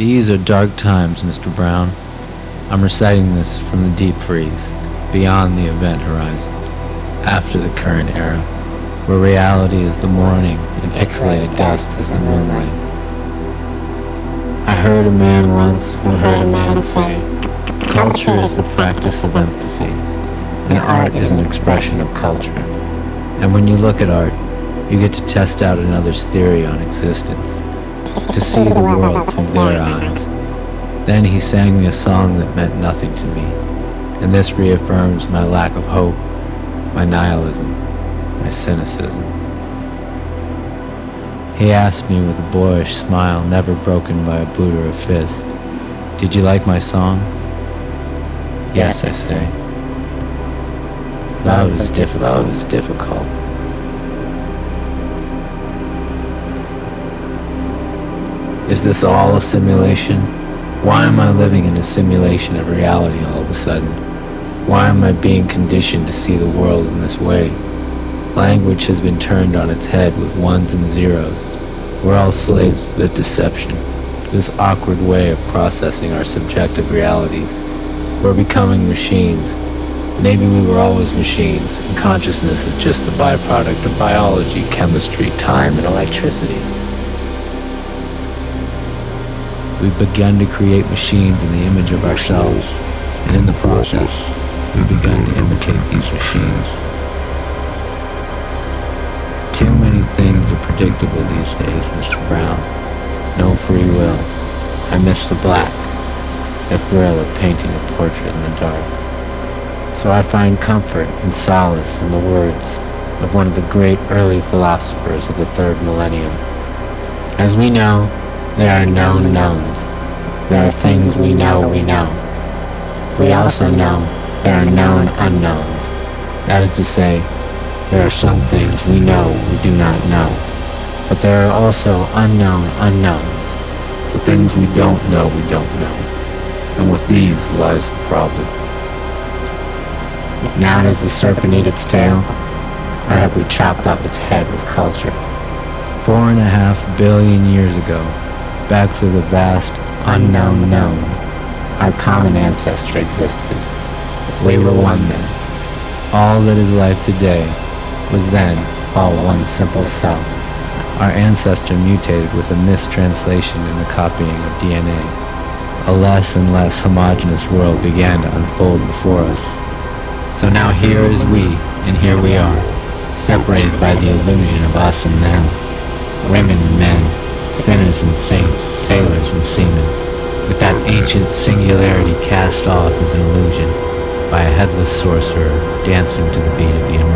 These are dark times, Mr. Brown. I'm reciting this from the deep freeze, beyond the event horizon, after the current era, where reality is the morning and pixelated dust is the moonlight. I heard a man once who heard a man say, culture is the practice of empathy, and art is an expression of culture. And when you look at art, you get to test out another's theory on existence, to see the world through their eyes. Then he sang me a song that meant nothing to me, and this reaffirms my lack of hope, my nihilism, my cynicism. He asked me with a boyish smile never broken by a boot or a fist, "Did you like my song?" "Yes," I say. Love is difficult. Is this all a simulation? Why am I living in a simulation of reality all of a sudden? Why am I being conditioned to see the world in this way? Language has been turned on its head with ones and zeros. We're all slaves to the deception, this awkward way of processing our subjective realities. We're becoming machines. Maybe we were always machines, and consciousness is just the byproduct of biology, chemistry, time, and electricity. We've begun to create machines in the image of ourselves, and in the process, we've begun to imitate these machines. Too many things are predictable these days, Mr. Brown. No free will. I miss the black, the thrill of painting a portrait in the dark. So I find comfort and solace in the words of one of the great early philosophers of the third millennium. As we know, there are known knowns. There are things we know we know. We also know there are known unknowns. That is to say, there are some things we know we do not know. But there are also unknown unknowns. The things we don't know we don't know. And with these lies the problem. Now does the serpent eat its tail? Or have we chopped off its head with culture? 4.5 billion years ago, back through the vast, unknown known, our common ancestor existed. We were one then. All that is life today was then all one simple cell. Our ancestor mutated with a mistranslation in the copying of DNA. A less and less homogeneous world began to unfold before us. So now here is we, and here we are, separated by the illusion of us and them, women and men, sinners and saints, sailors and seamen, with that ancient singularity cast off as an illusion by a headless sorcerer dancing to the beat of the